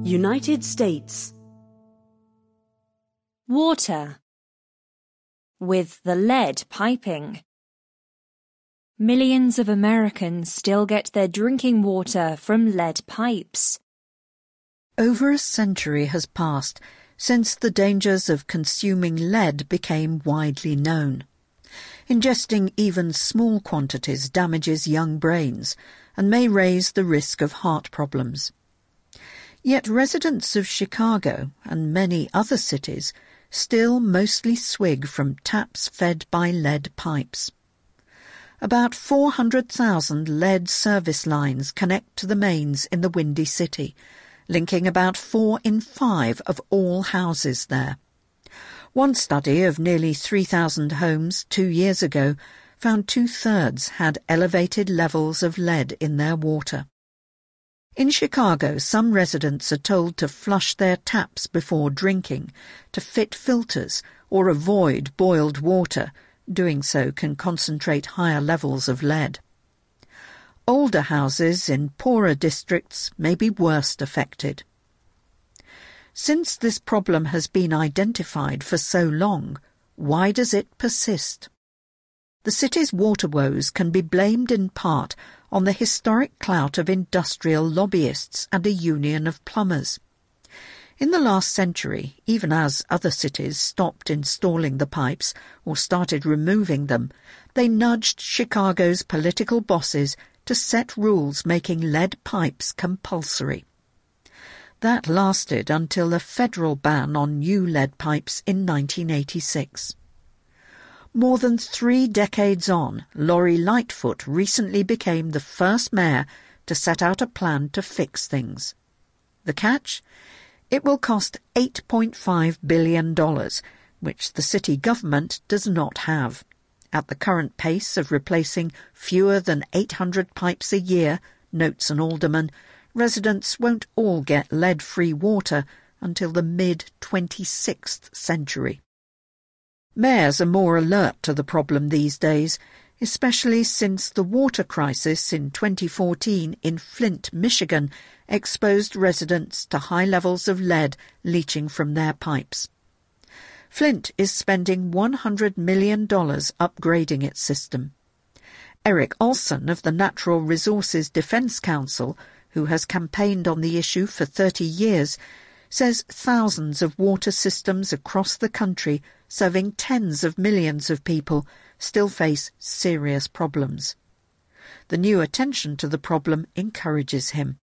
United States. Water. With the lead piping. Millions of Americans still get their drinking water from lead pipes. Over a century has passed since the dangers of consuming lead became widely known. Ingesting even small quantities damages young brains and may raise the risk of heart problems. Yet residents of Chicago and many other cities still mostly swig from taps fed by lead pipes. About 400,000 lead service lines connect to the mains in the Windy City, linking about 4 in 5 of all houses there. One study of nearly 3,000 homes 2 years ago found 2/3 had elevated levels of lead in their water. In Chicago, some residents are told to flush their taps before drinking, to fit filters or avoid boiled water. Doing so can concentrate higher levels of lead. Older houses in poorer districts may be worst affected. Since this problem has been identified for so long, why does it persist? The city's water woes can be blamed in part on the historic clout of industrial lobbyists and a union of plumbers. In the last century, even as other cities stopped installing the pipes or started removing them, they nudged Chicago's political bosses to set rules making lead pipes compulsory. That lasted until a federal ban on new lead pipes in 1986. More than 3 decades on, Lori Lightfoot recently became the first mayor to set out a plan to fix things. The catch? It will cost $8.5 billion, which the city government does not have. At the current pace of replacing fewer than 800 pipes a year, notes an alderman, residents won't all get lead-free water until the mid-26th century. Mayors are more alert to the problem these days, especially since the water crisis in 2014 in Flint, Michigan, exposed residents to high levels of lead leaching from their pipes. Flint is spending $100 million upgrading its system. Eric Olson of the Natural Resources Defense Council, who has campaigned on the issue for 30 years, says thousands of water systems across the country, serving tens of millions of people, still face serious problems. The new attention to the problem encourages him.